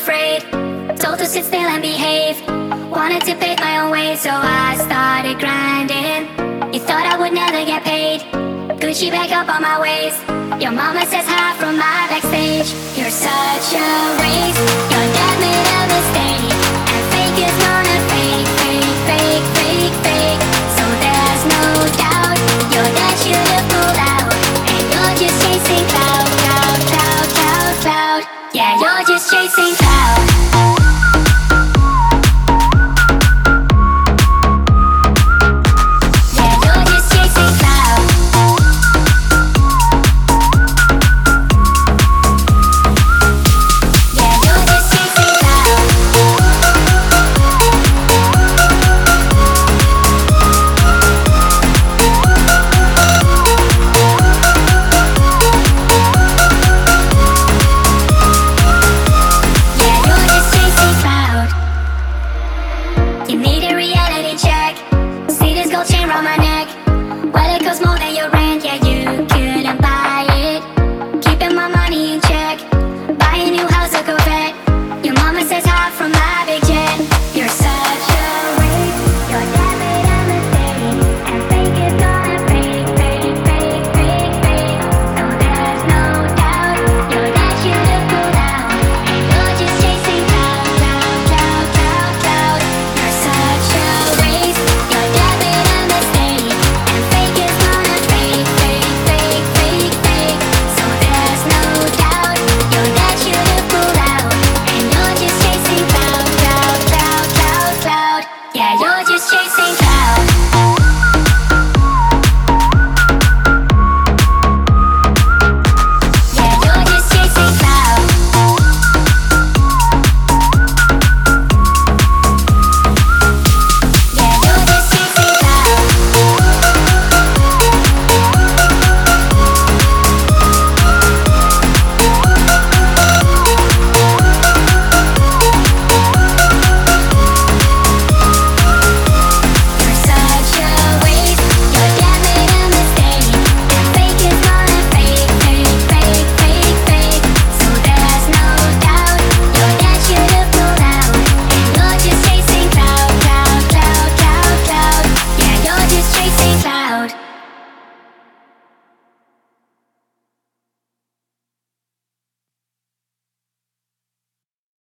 afraid. Told to sit still and behave. Wanted to pave my own way, so I started grinding. You thought I would never get paid. Gucci back up on my waist. Your mama says hi from my backstage. You're such a waste. You're that made a mistake. And fake is gonna fake, fake, fake, fake, fake. So there's no doubt you're that should've pulled out. And you're just chasing cloud, cloud, cloud, cloud, cloud. Yeah, you're just chasing cloud.